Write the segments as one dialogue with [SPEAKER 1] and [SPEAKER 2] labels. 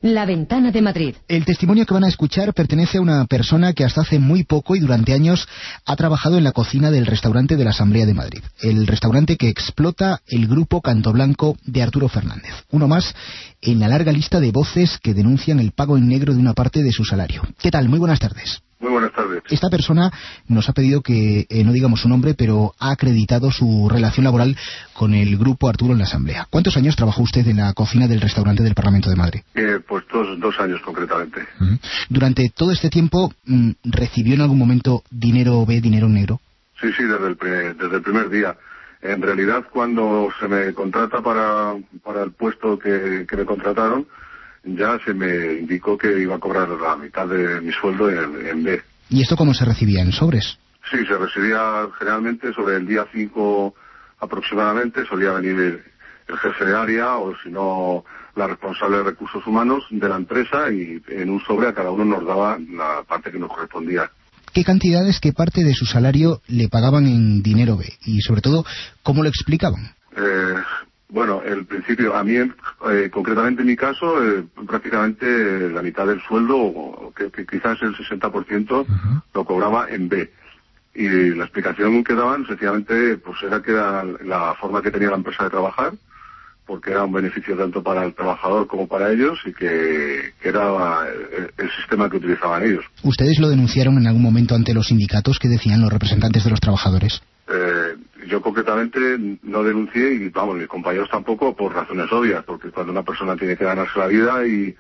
[SPEAKER 1] La Ventana de Madrid.
[SPEAKER 2] El testimonio que van a escuchar pertenece a una persona que hasta hace muy poco y durante años ha trabajado en la cocina del restaurante de la Asamblea de Madrid. El restaurante que explota el grupo Canto Blanco de Arturo Fernández. Uno más en la larga lista de voces que denuncian el pago en negro de una parte de su salario. ¿Qué tal? Muy buenas tardes.
[SPEAKER 3] Muy buenas tardes.
[SPEAKER 2] Esta persona nos ha pedido que no digamos su nombre, pero ha acreditado su relación laboral con el grupo Arturo en la Asamblea. ¿Cuántos años trabajó usted en la cocina del restaurante del Parlamento de Madrid?
[SPEAKER 3] Pues dos años concretamente.
[SPEAKER 2] Durante todo este tiempo, ¿recibió en algún momento dinero B, dinero en negro?
[SPEAKER 3] Sí, desde el primer día. En realidad, cuando se me contrata para el puesto que me contrataron, ya se me indicó que iba a cobrar la mitad de mi sueldo en B.
[SPEAKER 2] ¿Y esto cómo se recibía? ¿En sobres?
[SPEAKER 3] Sí, se recibía generalmente sobre el día 5 aproximadamente. Solía venir el jefe de área o si no la responsable de recursos humanos de la empresa y en un sobre a cada uno nos daba la parte que nos correspondía.
[SPEAKER 2] ¿Qué cantidades, qué parte de su salario le pagaban en dinero B? Y sobre todo, ¿cómo lo explicaban?
[SPEAKER 3] Bueno, el principio, a mí concretamente en mi caso, prácticamente la mitad del sueldo, o que quizás el 60%, lo cobraba en B. Y la explicación que daban, sencillamente, pues era que era la forma que tenía la empresa de trabajar, porque era un beneficio tanto para el trabajador como para ellos, y que era el sistema que utilizaban ellos.
[SPEAKER 2] ¿Ustedes lo denunciaron en algún momento ante los sindicatos? ¿Qué decían los representantes de los trabajadores?
[SPEAKER 3] Yo concretamente no denuncié y mis compañeros tampoco, por razones obvias, porque cuando una persona tiene que ganarse la vida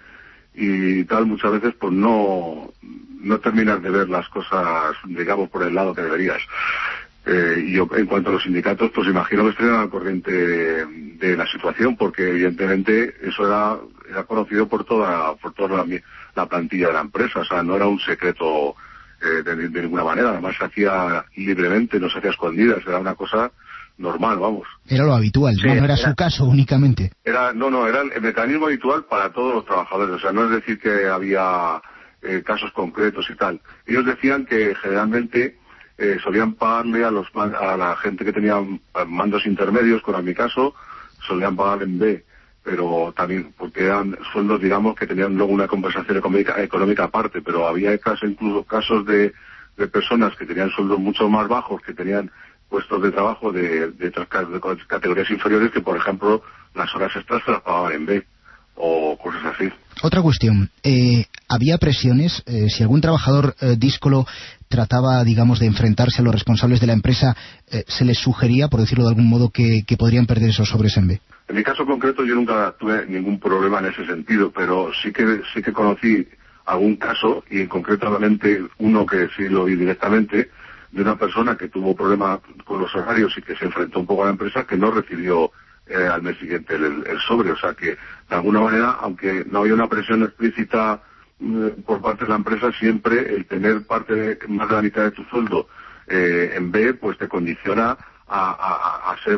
[SPEAKER 3] y tal, muchas veces pues no terminas de ver las cosas, digamos, por el lado que deberías. Y yo, en cuanto a los sindicatos, pues imagino que estarían al corriente de la situación, porque evidentemente eso era conocido por toda la plantilla de la empresa. O sea, no era un secreto de ninguna manera. Además se hacía libremente, no se hacía a escondidas, era una cosa normal, vamos.
[SPEAKER 2] Era lo habitual, sí, no era su caso únicamente.
[SPEAKER 3] Era el mecanismo habitual para todos los trabajadores. O sea, no es decir que había casos concretos y tal. Ellos decían que generalmente solían pagarle a la gente que tenía mandos intermedios, como en mi caso, solían pagar en B, pero también porque eran sueldos, digamos, que tenían luego una compensación económica aparte, pero había incluso casos de personas que tenían sueldos mucho más bajos, que tenían puestos de trabajo de categorías inferiores, que por ejemplo las horas extras se las pagaban en B o cosas así.
[SPEAKER 2] Otra cuestión, ¿había presiones? Si algún trabajador díscolo trataba, digamos, de enfrentarse a los responsables de la empresa, ¿se les sugería, por decirlo de algún modo, que podrían perder esos sobres en B?
[SPEAKER 3] En mi caso concreto yo nunca tuve ningún problema en ese sentido, pero sí que conocí algún caso, y concretamente uno que sí lo vi directamente, de una persona que tuvo problemas con los horarios y que se enfrentó un poco a la empresa, que no recibió al mes siguiente el sobre. O sea que, de alguna manera, aunque no había una presión explícita por parte de la empresa, siempre el tener más de la mitad de tu sueldo en B, pues te condiciona a ser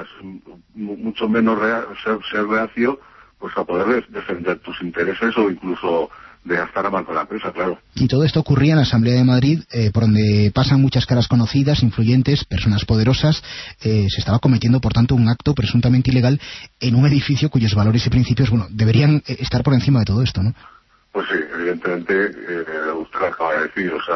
[SPEAKER 3] mucho menos ser reacio, pues a poder defender tus intereses o incluso de estar a mal con la empresa, claro.
[SPEAKER 2] Y todo esto ocurría en la Asamblea de Madrid, por donde pasan muchas caras conocidas, influyentes, personas poderosas. Se estaba cometiendo, por tanto, un acto presuntamente ilegal en un edificio cuyos valores y principios, deberían estar por encima de todo esto, ¿no?
[SPEAKER 3] Pues sí, evidentemente, usted lo acaba de decir, o sea,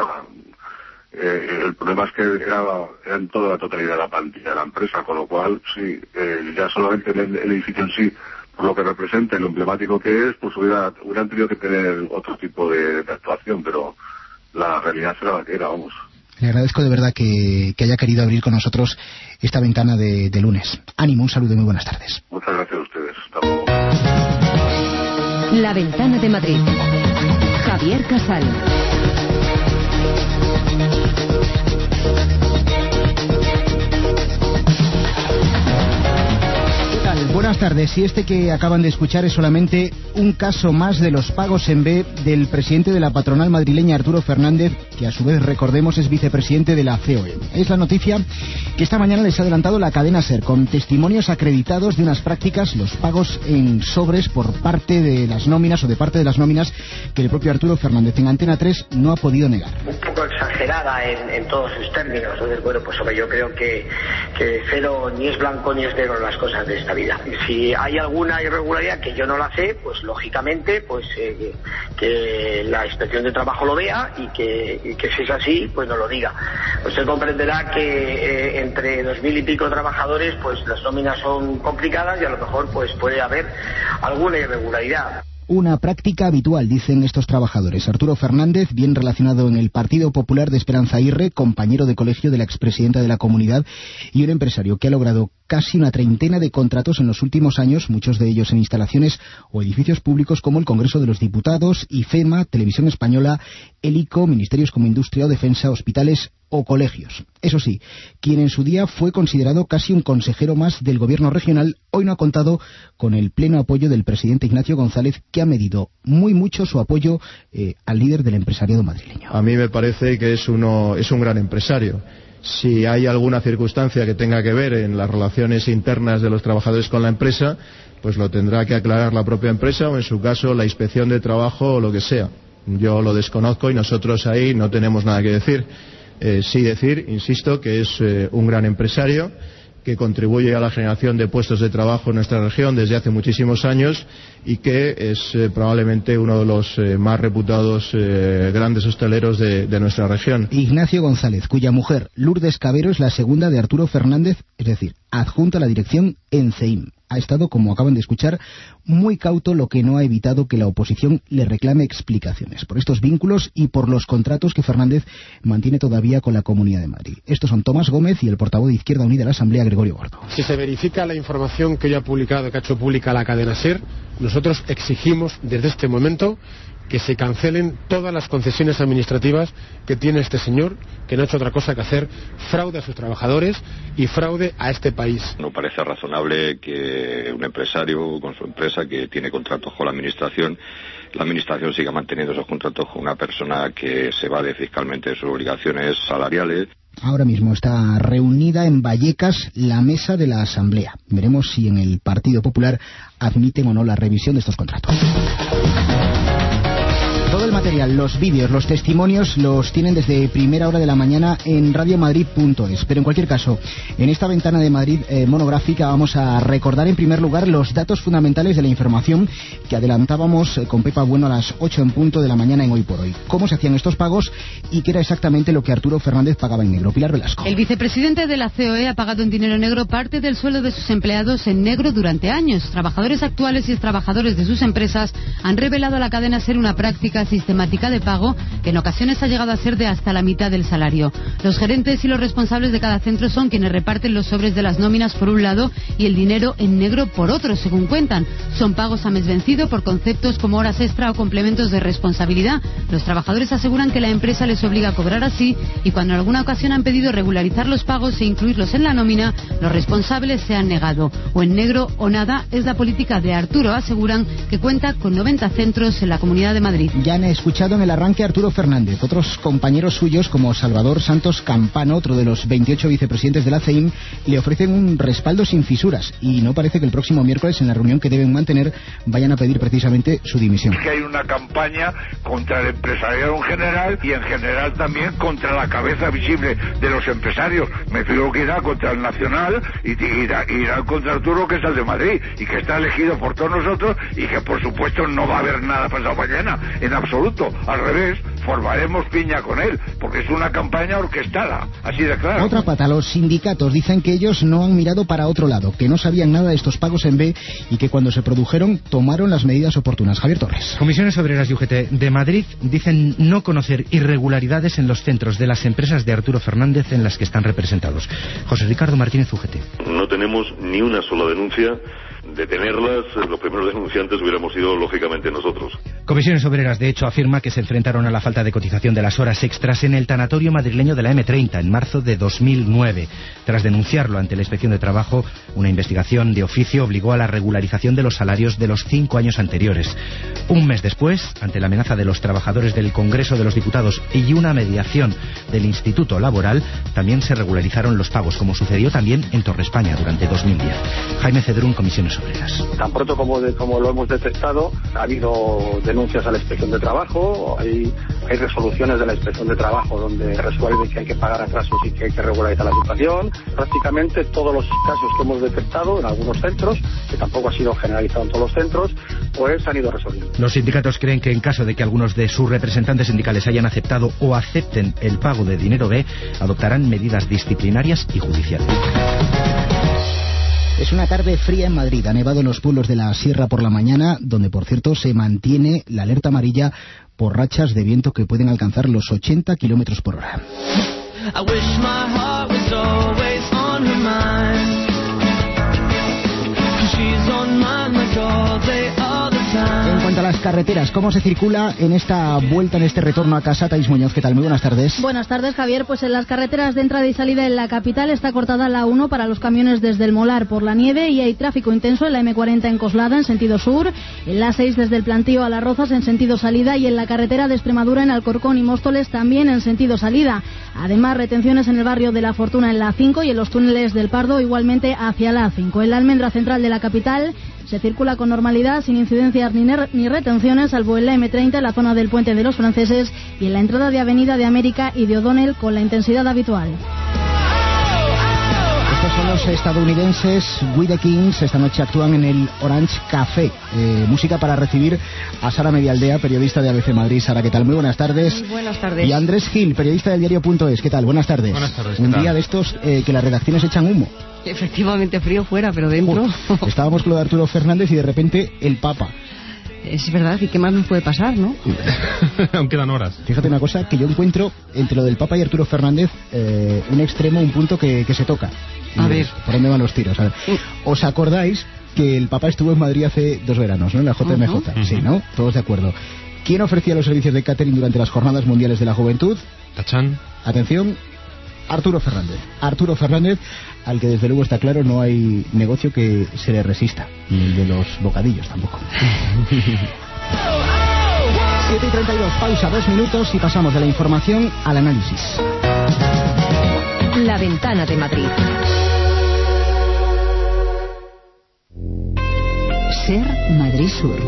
[SPEAKER 3] el problema es que era en toda la totalidad de la plantilla de la empresa, con lo cual, sí, ya solamente el edificio en sí, por lo que representa y lo emblemático que es, pues hubieran tenido que tener otro tipo de actuación, pero la realidad era la que era, vamos.
[SPEAKER 2] Le agradezco de verdad que haya querido abrir con nosotros esta ventana de lunes. Ánimo, un saludo y muy buenas tardes.
[SPEAKER 3] Muchas gracias a ustedes. Hasta luego.
[SPEAKER 1] La Ventana de Madrid. Javier Casal.
[SPEAKER 2] Buenas tardes. Y este que acaban de escuchar es solamente un caso más de los pagos en B del presidente de la patronal madrileña, Arturo Fernández, que a su vez, recordemos, es vicepresidente de la COE. Es la noticia que esta mañana les ha adelantado la cadena SER, con testimonios acreditados de unas prácticas, los pagos en sobres por parte de las nóminas o de parte de las nóminas que el propio Arturo Fernández en Antena 3 no ha podido negar.
[SPEAKER 4] Un poco exagerada en todos sus términos. Entonces, bueno, pues hombre, yo creo que cero ni es blanco ni es negro las cosas de esta vida. Si hay alguna irregularidad que yo no la sé, pues lógicamente pues que la Inspección de Trabajo lo vea y que si es así, pues nos lo diga. Usted comprenderá que entre 2.000 y pico trabajadores, pues las nóminas son complicadas y a lo mejor pues puede haber alguna irregularidad.
[SPEAKER 2] Una práctica habitual, dicen estos trabajadores. Arturo Fernández, bien relacionado en el Partido Popular de Esperanza Aguirre, compañero de colegio de la expresidenta de la Comunidad y un empresario que ha logrado casi una treintena de contratos en los últimos años, muchos de ellos en instalaciones o edificios públicos como el Congreso de los Diputados, IFEMA, Televisión Española, el ICO, ministerios como Industria o Defensa, hospitales o colegios. Eso sí, quien en su día fue considerado casi un consejero más del gobierno regional, hoy no ha contado con el pleno apoyo del presidente Ignacio González, que ha medido muy mucho su apoyo al líder del empresariado madrileño.
[SPEAKER 5] A mí me parece que es un gran empresario. Si hay alguna circunstancia que tenga que ver en las relaciones internas de los trabajadores con la empresa, pues lo tendrá que aclarar la propia empresa o, en su caso, la Inspección de Trabajo o lo que sea. Yo lo desconozco y nosotros ahí no tenemos nada que decir. Sí decir, insisto, que es un gran empresario que contribuye a la generación de puestos de trabajo en nuestra región desde hace muchísimos años y que es probablemente uno de los más reputados grandes hosteleros de nuestra región.
[SPEAKER 2] Ignacio González, cuya mujer, Lourdes Cabero, es la segunda de Arturo Fernández, es decir, adjunta a la dirección en CEIM. Ha estado, como acaban de escuchar, muy cauto, lo que no ha evitado que la oposición le reclame explicaciones por estos vínculos y por los contratos que Fernández mantiene todavía con la Comunidad de Madrid. Estos son Tomás Gómez y el portavoz de Izquierda Unida en la Asamblea, Gregorio Gordo.
[SPEAKER 6] Si se verifica la información que ya ha publicado, que ha hecho pública la cadena SER, nosotros exigimos desde este momento que se cancelen todas las concesiones administrativas que tiene este señor, que no ha hecho otra cosa que hacer fraude a sus trabajadores y fraude a este país.
[SPEAKER 7] No parece razonable que un empresario con su empresa que tiene contratos con la administración siga manteniendo esos contratos con una persona que se evade fiscalmente de sus obligaciones salariales.
[SPEAKER 2] Ahora mismo está reunida en Vallecas la mesa de la Asamblea. Veremos si en el Partido Popular admiten o no la revisión de estos contratos. Todo el material, los vídeos, los testimonios los tienen desde primera hora de la mañana en radiomadrid.es. Pero en cualquier caso, en esta ventana de Madrid monográfica vamos a recordar en primer lugar los datos fundamentales de la información que adelantábamos con Pepa Bueno a las 8 en punto de la mañana en Hoy por Hoy. Cómo se hacían estos pagos y qué era exactamente lo que Arturo Fernández pagaba en negro. Pilar Velasco.
[SPEAKER 8] El vicepresidente de la COE ha pagado en dinero negro parte del sueldo de sus empleados en negro durante años. Trabajadores actuales y trabajadores de sus empresas han revelado a la cadena SER una práctica sistemática de pago que en ocasiones ha llegado a ser de hasta la mitad del salario. Los gerentes y los responsables de cada centro son quienes reparten los sobres de las nóminas por un lado y el dinero en negro por otro, según cuentan. Son pagos a mes vencido por conceptos como horas extra o complementos de responsabilidad. Los trabajadores aseguran que la empresa les obliga a cobrar así y cuando en alguna ocasión han pedido regularizar los pagos e incluirlos en la nómina, los responsables se han negado. O en negro o nada es la política de Arturo. Aseguran que cuenta con 90 centros en la Comunidad de Madrid.
[SPEAKER 2] Ya han escuchado en el arranque a Arturo Fernández. Otros compañeros suyos, como Salvador Santos Campano, otro de los 28 vicepresidentes de la CEIM, le ofrecen un respaldo sin fisuras y no parece que el próximo miércoles, en la reunión que deben mantener, vayan a pedir precisamente su dimisión.
[SPEAKER 9] Que hay una campaña contra el empresariado en general y en general también contra la cabeza visible de los empresarios. Me figuro que irá contra el Nacional y irá contra Arturo, que es el de Madrid y que está elegido por todos nosotros y que por supuesto no va a haber nada pasado mañana en absoluto. Al revés, formaremos piña con él porque es una campaña orquestada, así de claro.
[SPEAKER 2] Otra pata, los sindicatos dicen que ellos no han mirado para otro lado, que no sabían nada de estos pagos en B y que cuando se produjeron tomaron las medidas oportunas. Javier Torres.
[SPEAKER 10] Comisiones Obreras y UGT de Madrid dicen no conocer irregularidades en los centros de las empresas de Arturo Fernández en las que están representados. José Ricardo Martínez, UGT.
[SPEAKER 11] No tenemos ni una sola denuncia. De tenerlas, los primeros denunciantes hubiéramos sido, lógicamente, nosotros.
[SPEAKER 10] Comisiones Obreras, de hecho, afirma que se enfrentaron a la falta de cotización de las horas extras en el tanatorio madrileño de la M30 en marzo de 2009. Tras denunciarlo ante la Inspección de Trabajo, una investigación de oficio obligó a la regularización de los salarios de los 5 años anteriores. Un mes después, ante la amenaza de los trabajadores del Congreso de los Diputados y una mediación del Instituto Laboral, también se regularizaron los pagos, como sucedió también en Torre España durante 2010. Jaime Cedrún, Comisiones Obreras.
[SPEAKER 12] Tan pronto como lo hemos detectado, ha habido denuncias denuncias a la Inspección de Trabajo, hay resoluciones de la Inspección de Trabajo donde resuelve que hay que pagar atrasos y que hay que regularizar la situación. Prácticamente todos los casos que hemos detectado en algunos centros, que tampoco ha sido generalizado en todos los centros, pues han ido resolviendo.
[SPEAKER 10] Los sindicatos creen que en caso de que algunos de sus representantes sindicales hayan aceptado o acepten el pago de dinero B, adoptarán medidas disciplinarias y judiciales.
[SPEAKER 2] Es una tarde fría en Madrid. Ha nevado en los pueblos de la Sierra por la mañana, donde por cierto se mantiene la alerta amarilla por rachas de viento que pueden alcanzar los 80 kilómetros por hora. En cuanto a las carreteras, ¿cómo se circula en esta vuelta, en este retorno a casa? Thais Muñoz, ¿qué tal? Muy buenas tardes.
[SPEAKER 13] Buenas tardes, Javier. Pues en las carreteras de entrada y salida en la capital está cortada la 1 para los camiones desde el Molar por la nieve y hay tráfico intenso en la M40 en Coslada en sentido sur, en la 6 desde el Plantío a Las Rozas en sentido salida y en la carretera de Extremadura en Alcorcón y Móstoles también en sentido salida. Además, retenciones en el barrio de La Fortuna en la 5 y en los túneles del Pardo igualmente hacia la 5. En la almendra central de la capital se circula con normalidad, sin incidencias ni retenciones, salvo en la M30, en la zona del Puente de los Franceses y en la entrada de Avenida de América y de O'Donnell con la intensidad habitual.
[SPEAKER 2] Estos son los estadounidenses We The Kings. Esta noche actúan en el Orange Café. Música para recibir a Sara Medialdea, periodista de ABC Madrid. Sara, ¿qué tal? Muy buenas tardes.
[SPEAKER 14] Muy buenas tardes.
[SPEAKER 2] Y Andrés Gil, periodista del diario.es. ¿Qué tal? Buenas tardes.
[SPEAKER 14] Buenas tardes.
[SPEAKER 2] Un día de estos que las redacciones echan humo.
[SPEAKER 14] Efectivamente, frío fuera, pero dentro...
[SPEAKER 2] Estábamos con lo de Arturo Fernández y de repente el Papa.
[SPEAKER 14] Es verdad, ¿y qué más nos puede pasar, no?
[SPEAKER 15] Aún quedan horas.
[SPEAKER 2] Fíjate una cosa, que yo encuentro entre lo del Papa y Arturo Fernández un extremo, un punto que se toca.
[SPEAKER 14] A ver.
[SPEAKER 2] ¿Por dónde van los tiros? A ver. ¿Os acordáis que el Papa estuvo en Madrid hace 2 veranos, ¿no? En la JMJ.
[SPEAKER 14] Uh-huh.
[SPEAKER 2] Sí, ¿no? Todos de acuerdo. ¿Quién ofrecía los servicios de catering durante las Jornadas Mundiales de la Juventud?
[SPEAKER 15] Tachán.
[SPEAKER 2] Atención, Arturo Fernández. Arturo Fernández, al que desde luego está claro no hay negocio que se le resista. Ni el de los bocadillos tampoco. 7:32, pausa 2 minutos y pasamos de la información al análisis.
[SPEAKER 1] La Ventana de Madrid.
[SPEAKER 16] Ser Madrid Sur,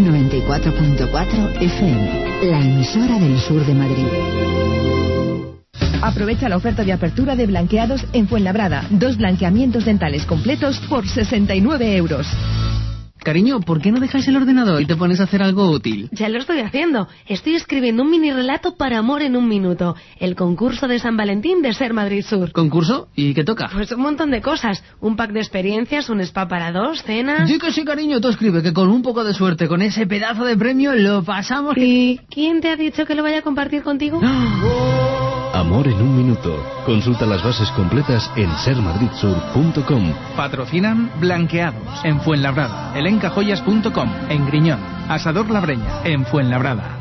[SPEAKER 16] 94.4 FM, la emisora del sur de Madrid.
[SPEAKER 17] Aprovecha la oferta de apertura de blanqueados en Fuenlabrada. 2 blanqueamientos dentales completos por 69 euros.
[SPEAKER 18] Cariño, ¿por qué no dejas el ordenador y te pones a hacer algo útil?
[SPEAKER 19] Ya lo estoy haciendo. Estoy escribiendo un mini relato para Amor en un minuto. El concurso de San Valentín de Ser Madrid Sur.
[SPEAKER 18] ¿Concurso? ¿Y qué toca?
[SPEAKER 19] Pues un montón de cosas. Un pack de experiencias, un spa para 2, cenas...
[SPEAKER 18] Sí que sí, cariño. Tú escribe que con un poco de suerte, con ese pedazo de premio, lo pasamos...
[SPEAKER 19] ¿Y quién te ha dicho que lo vaya a compartir contigo?
[SPEAKER 20] Amor en un minuto. Consulta las bases completas en sermadridsur.com.
[SPEAKER 21] Patrocinan Blanqueados en Fuenlabrada, elencajoyas.com en Griñón, Asador La Breña en Fuenlabrada.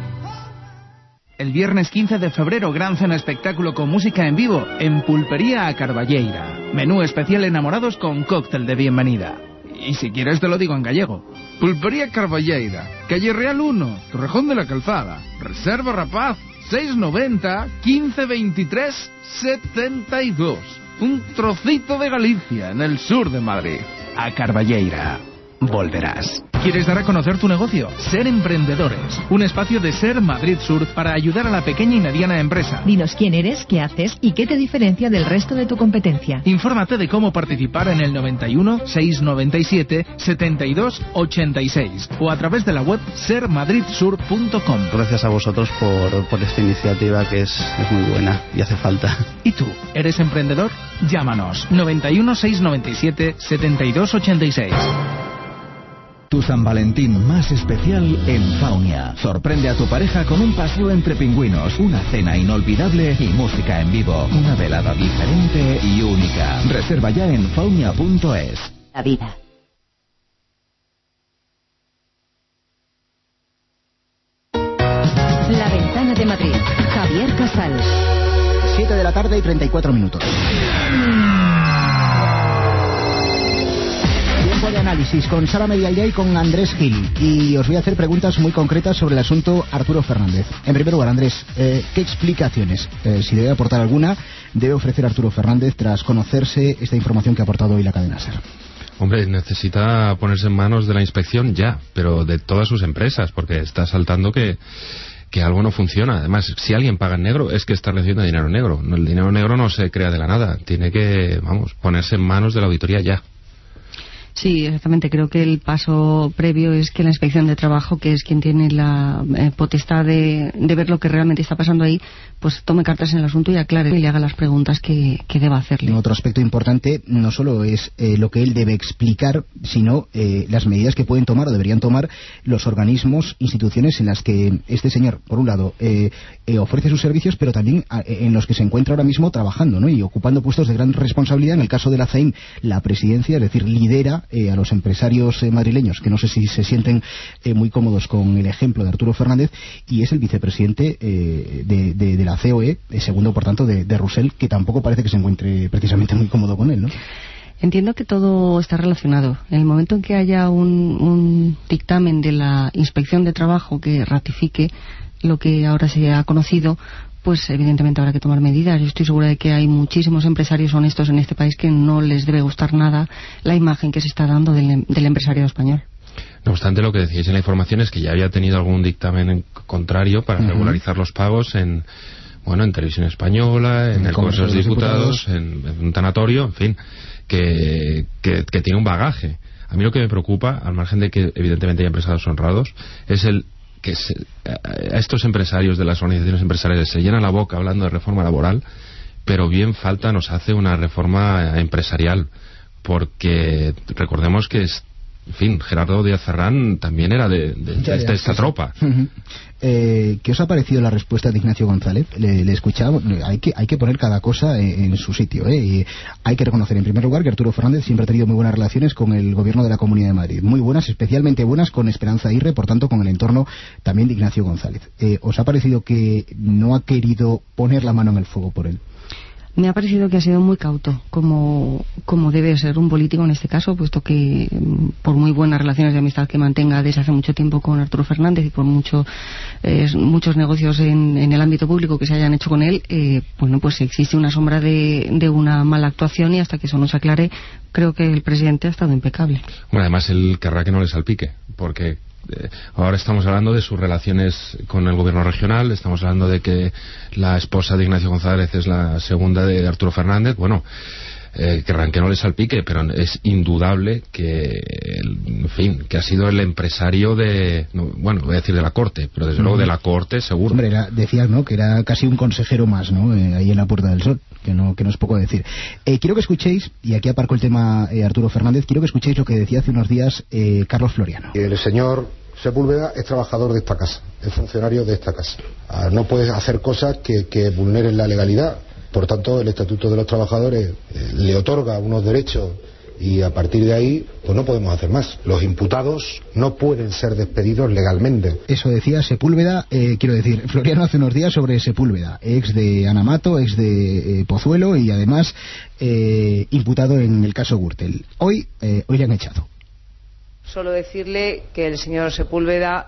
[SPEAKER 21] El viernes 15 de febrero, gran cena espectáculo con música en vivo en Pulpería a Carballeira. Menú especial enamorados con cóctel de bienvenida. Y si quieres te lo digo en gallego. Pulpería Carballeira, calle Real 1, Torrejón de la Calzada. Reserva rapaz 690 1523 72. Un trocito de Galicia en el sur de Madrid. A Carballeira. Volverás. ¿Quieres dar a conocer tu negocio? Ser Emprendedores, un espacio de Ser Madrid Sur para ayudar a la pequeña y mediana empresa.
[SPEAKER 17] Dinos quién eres, qué haces y qué te diferencia del resto de tu competencia.
[SPEAKER 21] Infórmate de cómo participar en el 91 697 72 86 o a través de la web sermadridsur.com.
[SPEAKER 22] Gracias a vosotros por esta iniciativa que es muy buena y hace falta.
[SPEAKER 21] ¿Y tú, eres emprendedor? Llámanos 91 697 72 86.
[SPEAKER 23] Tu San Valentín más especial en Faunia. Sorprende a tu pareja con un paseo entre pingüinos, una cena inolvidable y música en vivo. Una velada diferente y única. Reserva ya en faunia.es.
[SPEAKER 16] La vida.
[SPEAKER 1] La Ventana de Madrid. Javier Casal.
[SPEAKER 2] 7 de la tarde y 34 minutos. De análisis con Sara Medialdea y con Andrés Gil, y os voy a hacer preguntas muy concretas sobre el asunto Arturo Fernández. En primer lugar, Andrés, ¿qué explicaciones, si debe aportar alguna, debe ofrecer Arturo Fernández tras conocerse esta información que ha aportado hoy la cadena SER?
[SPEAKER 15] Hombre, necesita ponerse en manos de la inspección ya, pero de todas sus empresas, porque está saltando que algo no funciona. Además, si alguien paga en negro, es que está recibiendo dinero negro. El dinero negro no se crea de la nada. Tiene que, ponerse en manos de la auditoría ya.
[SPEAKER 14] Sí, exactamente. Creo que el paso previo es que la Inspección de Trabajo, que es quien tiene la potestad de ver lo que realmente está pasando ahí, pues tome cartas en el asunto y aclare y le haga las preguntas que deba hacerle.
[SPEAKER 2] Otro aspecto importante no solo es lo que él debe explicar, sino las medidas que pueden tomar o deberían tomar los organismos, instituciones en las que este señor, por un lado, ofrece sus servicios, pero también en los que se encuentra ahora mismo trabajando, ¿no? Y ocupando puestos de gran responsabilidad. En el caso de la CEIM, la presidencia, es decir, lidera a los empresarios madrileños, que no sé si se sienten muy cómodos con el ejemplo de Arturo Fernández, y es el vicepresidente de la COE, segundo por tanto de Rousel, que tampoco parece que se encuentre precisamente muy cómodo con él, ¿no?
[SPEAKER 14] Entiendo que todo está relacionado. En el momento en que haya un dictamen de la Inspección de Trabajo que ratifique lo que ahora se ha conocido, pues evidentemente habrá que tomar medidas. Yo estoy segura de que hay muchísimos empresarios honestos en este país que no les debe gustar nada la imagen que se está dando del empresario español.
[SPEAKER 15] No obstante, lo que decíais en la información es que ya había tenido algún dictamen contrario para regularizar los pagos en Televisión Española, en el Congreso de los Diputados, en un tanatorio, en fin, que tiene un bagaje. A mí lo que me preocupa, al margen de que evidentemente hay empresarios honrados, es que a estos empresarios de las organizaciones empresariales se llenan la boca hablando de reforma laboral, pero bien falta nos hace una reforma empresarial, porque recordemos que Gerardo Díaz Ferrán también era de esta tropa.
[SPEAKER 2] ¿Qué os ha parecido la respuesta de Ignacio González? Le escuchaba. Hay que poner cada cosa en su sitio, y hay que reconocer en primer lugar que Arturo Fernández siempre ha tenido muy buenas relaciones con el gobierno de la Comunidad de Madrid, muy buenas, especialmente buenas con Esperanza Aguirre, por tanto con el entorno también de Ignacio González. ¿Os ha parecido que no ha querido poner la mano en el fuego por él?
[SPEAKER 14] Me ha parecido que ha sido muy cauto, como debe ser un político en este caso, puesto que por muy buenas relaciones de amistad que mantenga desde hace mucho tiempo con Arturo Fernández y por muchos negocios en el ámbito público que se hayan hecho con él, pues existe una sombra de una mala actuación, y hasta que eso no se aclare, creo que el presidente ha estado impecable.
[SPEAKER 15] Bueno, además él querrá que no le salpique, porque ahora estamos hablando de sus relaciones con el gobierno regional, estamos hablando de que la esposa de Ignacio González es la segunda de Arturo Fernández. Querrán que no le salpique, pero es indudable que que ha sido el empresario voy a decir de la corte, pero desde luego de la corte seguro.
[SPEAKER 2] Hombre, decías, ¿no?, que era casi un consejero más, ¿no?, ahí en la Puerta del Sol, que no es poco decir. Quiero que escuchéis, y aquí aparco el tema Arturo Fernández, quiero que escuchéis lo que decía hace unos días Carlos Floriano.
[SPEAKER 3] El señor Sepúlveda es trabajador de esta casa, es funcionario de esta casa. No puede hacer cosas que vulneren la legalidad. Por tanto, el Estatuto de los Trabajadores le otorga unos derechos, y a partir de ahí pues no podemos hacer más. Los imputados no pueden ser despedidos legalmente.
[SPEAKER 2] Eso decía Sepúlveda, Floriano hace unos días sobre Sepúlveda, ex de Ana Mato, ex de Pozuelo, y además imputado en el caso Gürtel. Hoy le han echado.
[SPEAKER 4] Solo decirle que el señor Sepúlveda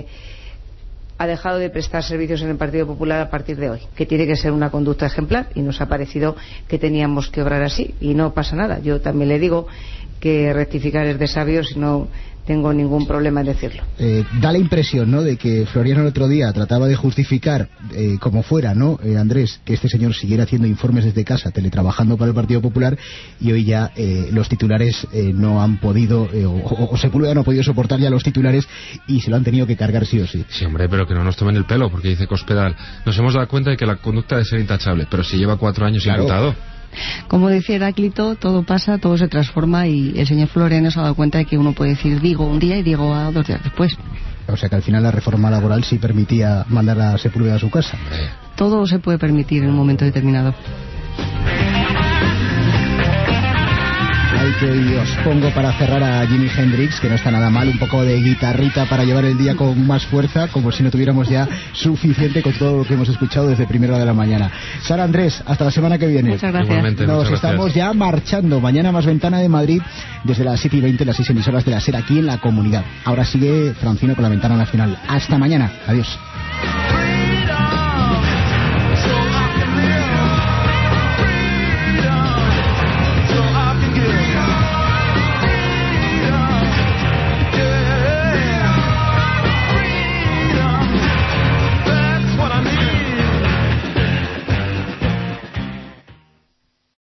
[SPEAKER 4] ha dejado de prestar servicios en el Partido Popular a partir de hoy, que tiene que ser una conducta ejemplar, y nos ha parecido que teníamos que obrar así, y no pasa nada. Yo también le digo que rectificar es de sabios y no tengo ningún problema en decirlo.
[SPEAKER 2] Da la impresión, ¿no?, de que Floriano el otro día trataba de justificar, como fuera, ¿no?, Andrés, que este señor siguiera haciendo informes desde casa, teletrabajando para el Partido Popular, y hoy ya los titulares no han podido, o Sepúlveda no ha podido soportar ya los titulares, y se lo han tenido que cargar sí o sí.
[SPEAKER 15] Sí, hombre, pero que no nos tomen el pelo, porque dice Cospedal, nos hemos dado cuenta de que la conducta debe ser intachable, pero si lleva 4 años imputado.
[SPEAKER 14] Como decía Heráclito, todo pasa, todo se transforma, y el señor Floriano se ha dado cuenta de que uno puede decir digo un día y digo 2 días después.
[SPEAKER 2] O sea que al final la reforma laboral sí permitía mandar a Sepúlveda a su casa.
[SPEAKER 14] Todo se puede permitir en un momento determinado.
[SPEAKER 2] Que hoy os pongo para cerrar a Jimi Hendrix, que no está nada mal, un poco de guitarrita para llevar el día con más fuerza, como si no tuviéramos ya suficiente con todo lo que hemos escuchado desde primera hora de la mañana. Sara, Andrés, hasta la semana que viene.
[SPEAKER 14] Muchas gracias.
[SPEAKER 15] Igualmente,
[SPEAKER 2] nos estamos ya marchando. Mañana más Ventana de Madrid desde las 7:20, las 6 emisoras de la SER aquí en la comunidad. Ahora sigue Francino con la Ventana Nacional. Hasta mañana. Adiós.